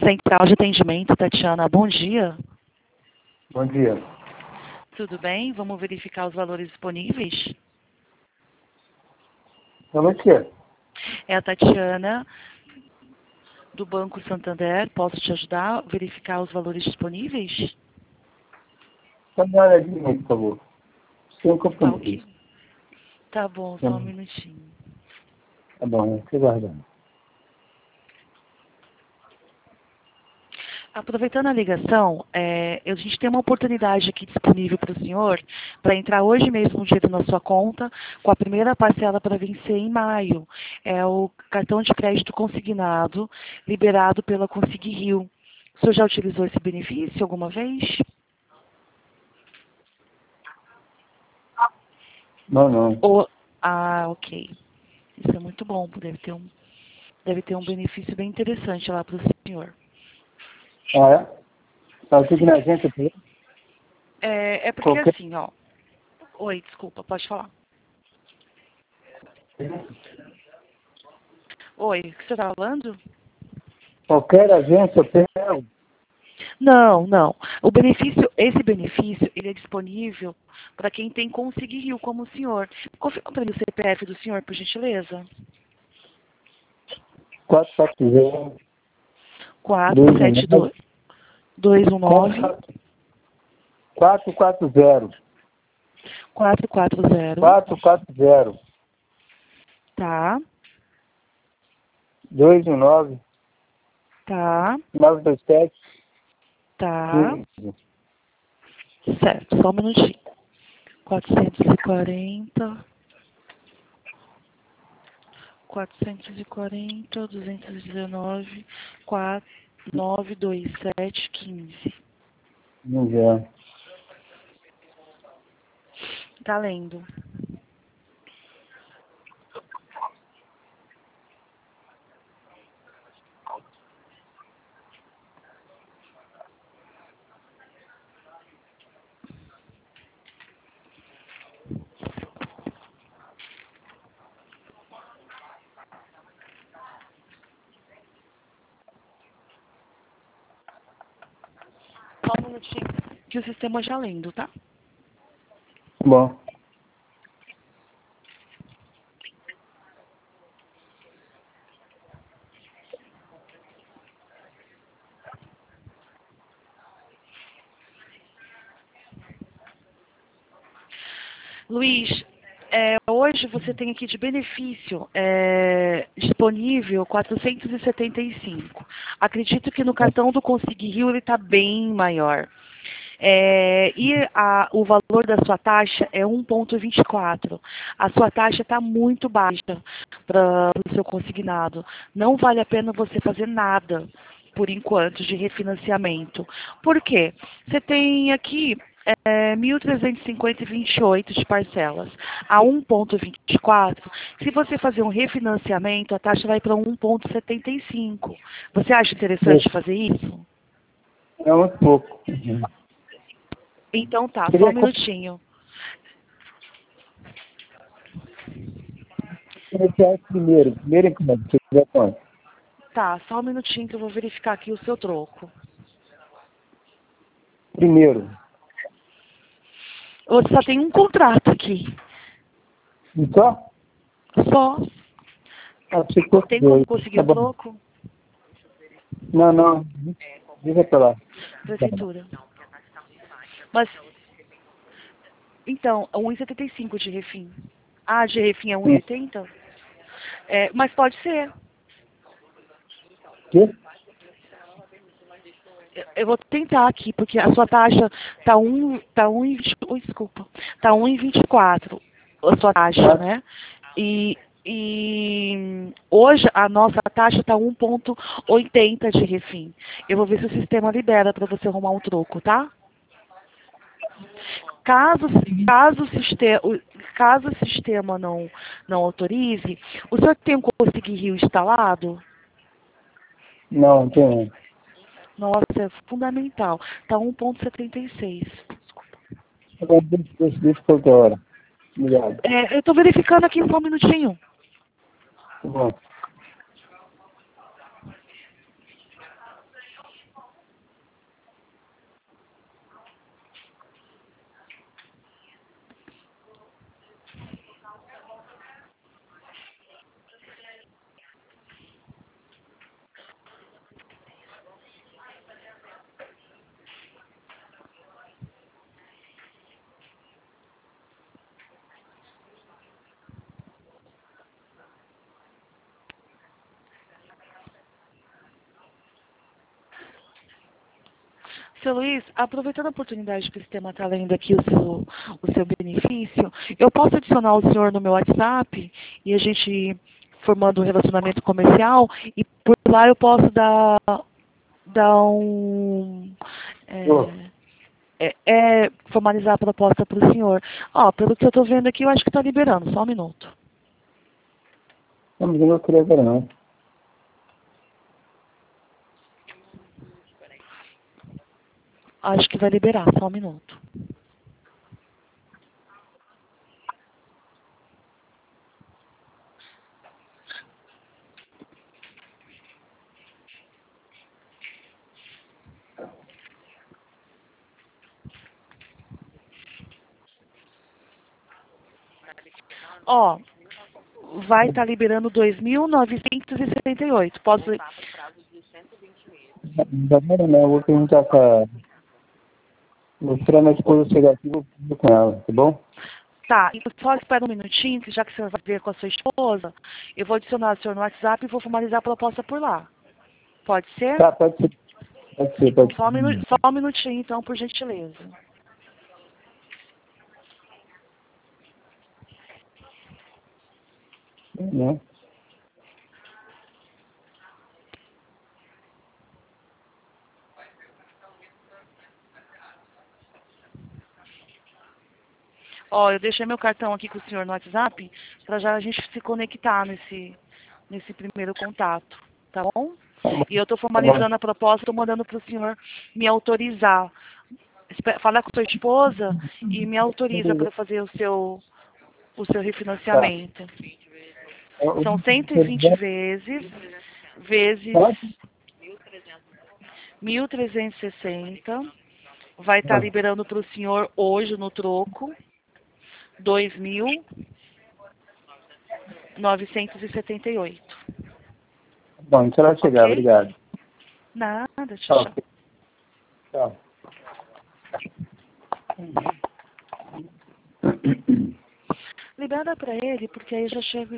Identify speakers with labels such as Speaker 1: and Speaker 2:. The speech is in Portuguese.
Speaker 1: Central de Atendimento, Tatiana, bom dia.
Speaker 2: Bom dia.
Speaker 1: Tudo bem? Vamos verificar os valores disponíveis?
Speaker 2: Como é que é?
Speaker 1: É a Tatiana, do Banco Santander. Posso te ajudar a verificar os valores disponíveis?
Speaker 2: Só dá uma olhadinha aí, por favor. Sem
Speaker 1: Tá, ok.
Speaker 2: compromisso.
Speaker 1: Tá bom, só um minutinho.
Speaker 2: Tá bom, fica guardando.
Speaker 1: Aproveitando a ligação, a gente tem uma oportunidade aqui disponível para o senhor para entrar hoje mesmo dinheiro na sua conta, com a primeira parcela para vencer em maio. É o cartão de crédito consignado, liberado pela Consig Rio. O senhor já utilizou esse benefício alguma vez?
Speaker 2: Não.
Speaker 1: Ok. Isso é muito bom. Deve ter um benefício bem interessante lá para o senhor.
Speaker 2: Ah, é? Tá aqui na agência aqui.
Speaker 1: É porque
Speaker 2: Qualquer...
Speaker 1: assim, ó. Oi, desculpa, pode falar. Oi, o que você está falando?
Speaker 2: Qualquer agência eu pego.
Speaker 1: Não. Esse benefício, ele é disponível para quem tem Consig Rio, como o senhor. Confirma para mim o CPF do senhor, por gentileza.
Speaker 2: 440
Speaker 1: 472 219
Speaker 2: 440
Speaker 1: 440.
Speaker 2: 440
Speaker 1: Tá,
Speaker 2: 219
Speaker 1: tá,
Speaker 2: 927
Speaker 1: tá.
Speaker 2: 15.
Speaker 1: Certo, só um minutinho. 440 219 927 15.
Speaker 2: Já.
Speaker 1: Tá lendo. Só um minutinho que o sistema já lendo, tá?
Speaker 2: Bom.
Speaker 1: Luiz, hoje você tem aqui de benefício disponível 475. Acredito que no cartão do Consig Rio ele está bem maior. O valor da sua taxa é 1,24. A sua taxa está muito baixa para o seu consignado. Não vale a pena você fazer nada, por enquanto, de refinanciamento. Por quê? Você tem aqui 1.350,28 de parcelas. A 1,24, se você fazer um refinanciamento, a taxa vai para 1,75. Você acha interessante fazer isso?
Speaker 2: É muito pouco.
Speaker 1: Então tá, só um minutinho.
Speaker 2: Primeiro encomenda, você quiser quanto?
Speaker 1: Tá, só um minutinho que eu vou verificar aqui o seu troco.
Speaker 2: Primeiro.
Speaker 1: Você só tem um contrato aqui.
Speaker 2: E só?
Speaker 1: Só. Tem como conseguir
Speaker 2: tá
Speaker 1: o
Speaker 2: bom.
Speaker 1: troco?
Speaker 2: Não. Deixa pra lá.
Speaker 1: Prefeitura. Mas, então, 1,75 de refim. Ah, de refim é 1,80? Mas pode ser.
Speaker 2: Quê?
Speaker 1: Eu vou tentar aqui, porque a sua taxa tá 1,24 a sua taxa, né? E hoje a nossa taxa tá 1,80 de refim. Eu vou ver se o sistema libera para você arrumar um troco, tá? Caso o sistema não autorize, o senhor tem um Consig Rio instalado?
Speaker 2: Não tem.
Speaker 1: Nossa, é fundamental. Tá 1,76.
Speaker 2: Agora deixa qualquer hora. Obrigado.
Speaker 1: Eu estou verificando aqui só um minutinho.
Speaker 2: Tá bom.
Speaker 1: Seu Luiz, aproveitando a oportunidade que o sistema está lendo aqui o seu benefício, eu posso adicionar o senhor no meu WhatsApp e a gente formando um relacionamento comercial e por lá eu posso dar um... formalizar a proposta para o senhor. Ó, pelo que eu estou vendo aqui, eu acho que está liberando. Só um minuto.
Speaker 2: Não, mas eu não queria ver, não.
Speaker 1: Acho que vai liberar. Só um minuto. Ó, vai estar liberando 2.978. Posso...
Speaker 2: Não, eu vou perguntar pra... Vou esperar minha esposa chegar aqui e vou ver com ela, tá bom?
Speaker 1: Tá, então só espera um minutinho, que já que você vai ver com a sua esposa, eu vou adicionar o senhor no WhatsApp e vou formalizar a proposta por lá. Pode ser?
Speaker 2: Tá, pode ser. Pode ser, pode ser.
Speaker 1: Só um minutinho, então, por gentileza.
Speaker 2: Né?
Speaker 1: Ó, eu deixei meu cartão aqui com o senhor no WhatsApp, para já a gente se conectar nesse primeiro contato, tá bom? E eu estou formalizando a proposta, estou mandando para o senhor me autorizar. Falar com a sua esposa e me autoriza para fazer o seu refinanciamento. São 120 vezes 1.360. Vai estar liberando para o senhor hoje no troco 2.978.
Speaker 2: Bom, então ela chegar,
Speaker 1: Ok?
Speaker 2: obrigado.
Speaker 1: Nada, tchau.
Speaker 2: Tchau.
Speaker 1: Libera para ele, porque aí já chega